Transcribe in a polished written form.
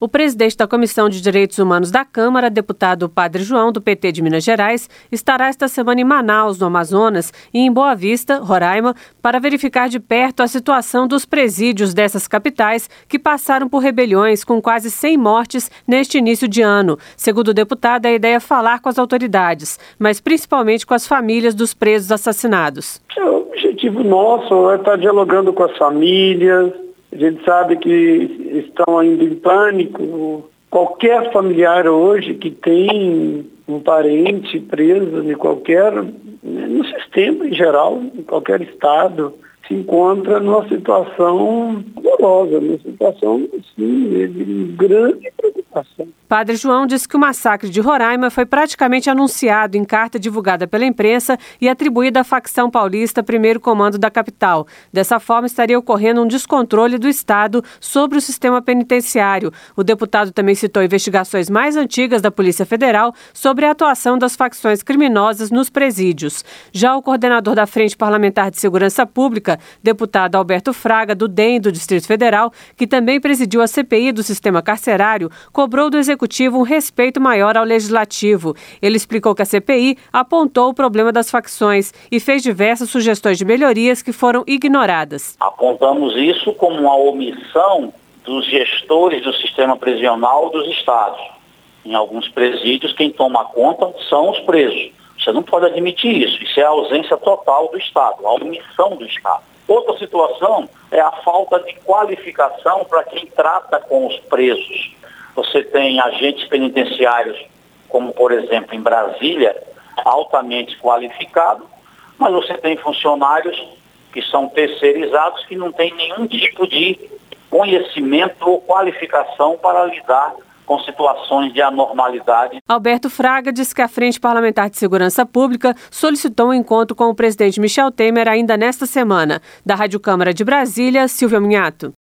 O presidente da Comissão de Direitos Humanos da Câmara, deputado Padre João, do PT de Minas Gerais, estará esta semana em Manaus, no Amazonas, e em Boa Vista, Roraima, para verificar de perto a situação dos presídios dessas capitais que passaram por rebeliões com quase 100 mortes neste início de ano. Segundo o deputado, a ideia é falar com as autoridades, mas principalmente com as famílias dos presos assassinados. O objetivo nosso é estar dialogando com as famílias. A gente sabe que estão ainda em pânico. Qualquer familiar hoje que tem um parente preso no sistema em geral, em qualquer estado, se encontra numa situação dolorosa, numa situação assim, de grande preocupação. Padre João disse que o massacre de Roraima foi praticamente anunciado em carta divulgada pela imprensa e atribuída à facção paulista Primeiro Comando da capital. Dessa forma, estaria ocorrendo um descontrole do Estado sobre o sistema penitenciário. O deputado também citou investigações mais antigas da Polícia Federal sobre a atuação das facções criminosas nos presídios. Já o coordenador da Frente Parlamentar de Segurança Pública, deputado Alberto Fraga, do DEM do Distrito Federal, que também presidiu a CPI do sistema carcerário, cobrou do Executivo um respeito maior ao Legislativo. Ele explicou que a CPI apontou o problema das facções e fez diversas sugestões de melhorias que foram ignoradas. Apontamos isso como uma omissão dos gestores do sistema prisional dos estados. Em alguns presídios, quem toma conta são os presos. Você não pode admitir isso. Isso é a ausência total do Estado, a omissão do Estado. Outra situação é a falta de qualificação para quem trata com os presos. Você tem agentes penitenciários, como por exemplo em Brasília, altamente qualificados, mas você tem funcionários que são terceirizados que não têm nenhum tipo de conhecimento ou qualificação para lidar com situações de anormalidade. Alberto Fraga disse que a Frente Parlamentar de Segurança Pública solicitou um encontro com o presidente Michel Temer ainda nesta semana. Da Rádio Câmara de Brasília, Silvia Minhato.